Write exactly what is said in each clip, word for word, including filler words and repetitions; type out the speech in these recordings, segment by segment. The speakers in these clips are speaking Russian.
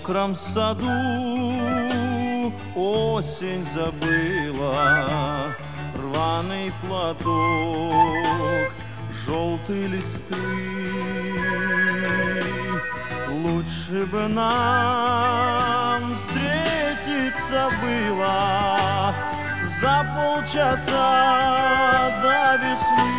мокром саду осень забыла рваный платок, желтые листы. Лучше бы нам встретиться было за полчаса до весны.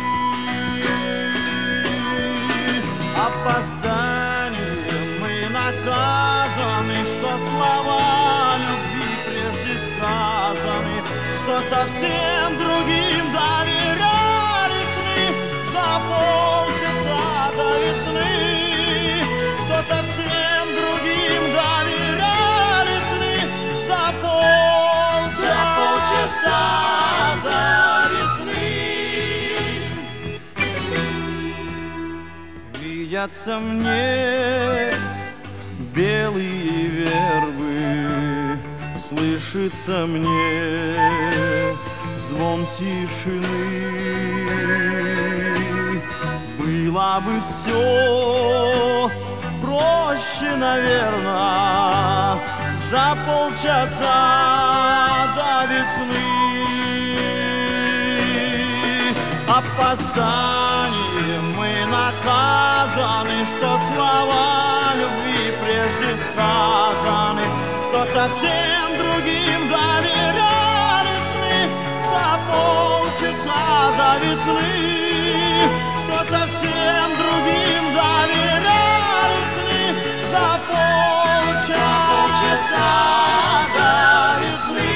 Опозданием мы наказаны, что слова любви прежде сказаны, что совсем другим доверяли сны за полчаса до весны, что совсем другим доверяли сны за полчаса, за полчаса до весны. Видятся мне белые вербы, слышится мне звон тишины. Было бы все проще, наверное, за полчаса до весны. Опозданием мы наказаны, что слова любви прежде сказаны, что совсем другим доверяли сны за полчаса до весны, что совсем другим доверяли сны за полчаса до весны.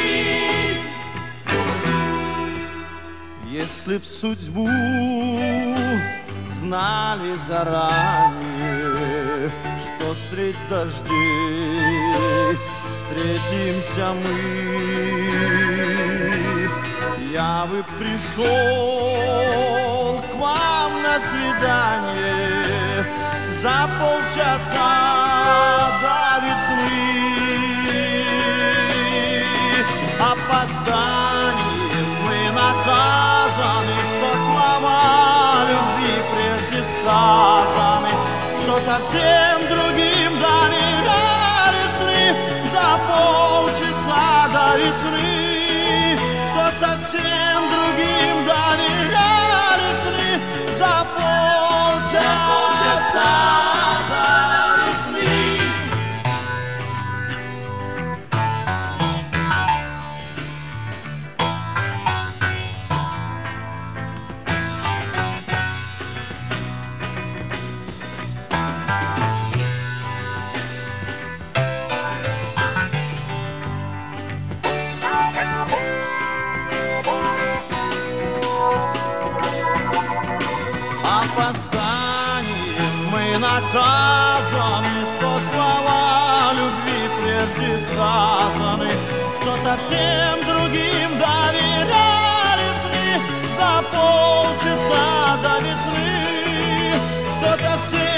Если б судьбу знали заранее, что средь дождей встретимся мы, я бы пришел к вам на свидание за полчаса до весны. Опозданием мы наказаны, что слова любви прежде сказаны, что совсем другим доверяли сны за полчаса до весны, что совсем другим доверяли сны за полчаса до весны. Опозданием мы наказаны, что слова любви прежде сказаны, что совсем другим доверяли сны за полчаса до весны, что совсем